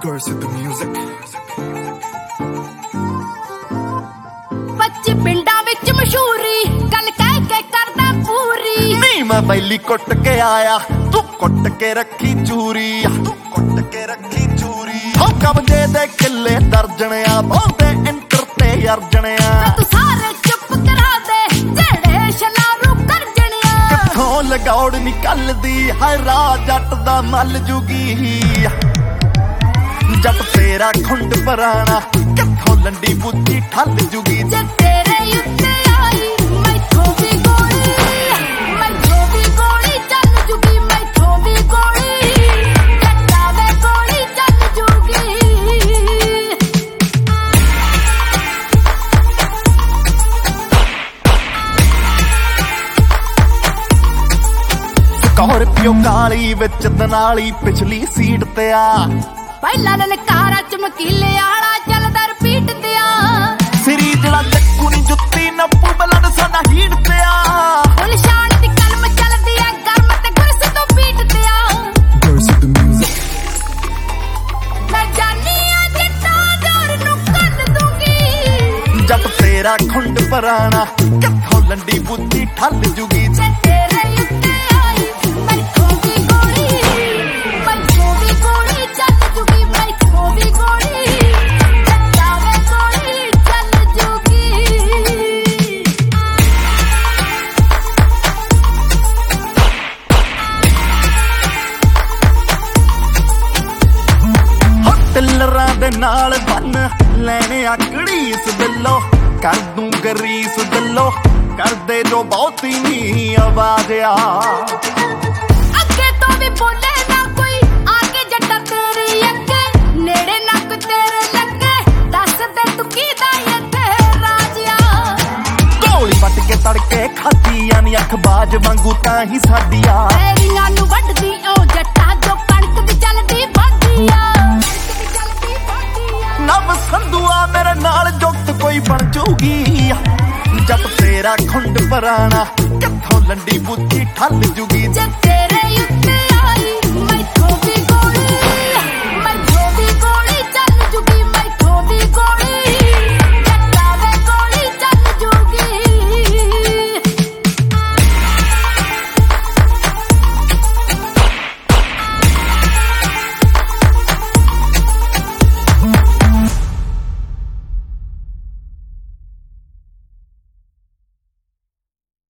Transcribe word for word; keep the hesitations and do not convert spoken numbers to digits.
Girls with the music. ਬੱਚੀ ਪਿੰਡਾਂ ਵਿੱਚ ਮਸ਼ਹੂਰੀ ਗੱਲ ਕਹਿ ਕੇ ਕਰਦਾ ਪੂਰੀ ਨੀ ਮੈਂ ਬੈਲੀ ਕੁੱਟ ਕੇ ਆਇਆ ਤੂੰ ਕੁੱਟ ਕੇ ਰੱਖੀ ਚੂਰੀ ਤੂੰ ਕੁੱਟ ਕੇ ਰੱਖੀ ਚੂਰੀ ਹੋ ਕਬਜੇ ਦੇ ਕਿੱਲੇ ਦਰਜਣਿਆ ਬਹੁਤੇ ਇੰਟਰ ਤੇ ਅਰਜਣਿਆ ਤੂੰ ਸਾਰੇ ਚੁੱਪ ਕਰਾ ਦੇ ਜਿਹੜੇ ਸ਼ਲਾਰੂ ਕਰਜਣਿਆ ਕਿੱਥੋਂ ਲਗੌੜ ਨਿਕਲਦੀ ਹੈ ਰਾਹ ਜੱਟ ਦਾ ਮੱਲ ਜੁਗੀ ਜੱਟ ਤੇਰਾ ਖੁੰਡ ਪਰਾਣਾ ਕਿੱਥੋਂ ਲੰਡੀ ਬੁੱਧੀ ਠੱਲ ਜੁਗੀ ਜੇ ਤੇਰੇ ਉੱਤੇ ਆਈ ਮੈਥੋਂ ਵੀ ਗੋਲੀ ਮੈਥੋਂ ਵੀ ਗੋਲੀ ਚੱਲ ਜੂਗੀ ਮੈਥੋਂ ਵੀ ਗੋਲੀ ਜੱਟਾ ਵੇ ਗੋਲੀ ਚੱਲ ਜੂਗੀ ਸਕਾਰਪੀਓ ਕਾਲੀ ਵਿੱਚ ਦਨਾਲੀ ਪਿਛਲੀ ਸੀਟ ਤੇ ਆ ਪਹਿਲਾਂ ਲਲਕਾਰਾ ਚਮਕੀਲੇ ਆਲਾ ਚੱਲਦਾ ਰਿਪੀਟ ਤੇ ਆ ਸਿਰੀ ਜਿਹੜਾ ਚੱਕੂ ਨੀ ਜੁੱਤੀ ਨੱਪੂ ਬਲੱਡ ਸਾਡਾ ਹੀਟ ਤੇ ਆ ਹੁਣ ਸ਼ਾਨ ਦੀ ਕਲਮ ਚੱਲਦੀ ਆ ਗਰਮ ਤੇ ਗੁਰਸ ਤੋਂ ਪੀਟ ਤੇ ਆ Girls with the music. ਮੈਂ ਜਾਨੀ ਆ ਜੱਟਾ ਜੋਰ ਨੂੰ ਕੱਢ ਦੂੰਗੀ ਜੱਟ ਤੇਰਾ ਖੁੰਡ ਪਰਾਣਾ ਕਿੱਥੋਂ ਲੰਡੀ ਬੁੱਧੀ ਠੱਲ ਜੁਗੀ ਜੇ ਤੇਰੇ ਉੱਤੇ ਆਈ ਮੈਥੋਂ ਵੀ ਗੋਲੀ ਮੈਥੋਂ ਵੀ ਗੋਲੀ ਚੱਲ ਜੂਗੀ ਮੈਥੋਂ ਵੀ ਗੋਲੀ ਜੱਟਾ ਵੇ ਗੋਲੀ ਚੱਲ ਜੂਗੀ ਹੋ ਟਿੱਲਰਾਂ ਦੇ ਨਾਲ ਬੰਨ ਲੈਣੇ ਆਕੜੀ ਇਸ ਦਿਲੋਂ ਕਰ ਦੂੰ ਗਰੀਸ ਦਿਲੋਂ ਕਰਦੇ ਜੋ ਬਹੁਤੀ ਨੀ ਆਵਾਜ਼ ਆ ਅੱਗੇ ਤੋਂ ਵੀ ਬੋਲੇ ਨਾ ਕੋਈ ਆ ਕੇ ਜੱਟਾ ਤੇਰੀ ਅੱਗੇ ਨੇੜੇ ਨੱਕ ਤੇਰੇ ਲੱਗੇ ਦੱਸ ਦੇ ਤੂੰ ਕੀਦਾ ਇੱਥੇ ਰਾਜਿਆ ਗੋਲੀ ਵੱਟ ਕੇ ਤੜਕੇ ਖਾਧੀਆਂ ਨੀ ਅੱਖ ਬਾਜ ਵਾਂਗੂ ਤਾਂ ਹੀ ਸਾਡੀ ਆ ਤੇਰੀਆਂ ਨੂੰ ਵੱਢਦੀ ਓ ਜੱਟਾ ਜੋ ਕਣਕ ਦੀ ਚੱਲਦੀ ਬਾਦੀਆ ਚੱਲਦੀ ਬਾਦੀਆ ਨਵ ਸੰਧੂਆ ਮੇਰੇ ਨਾਲ ਜੁਗਤ ਕੋਈ ਬਣ ਜੂਗੀ ਜੱਟ ਤੇਰਾ ਖੁੰਡ ਪਰਾਣਾ ਕਿੱਥੋਂ ਲੰਡੀ ਬੁੱਧੀ ਠੱਲ ਜੁਗੀ ਜੇ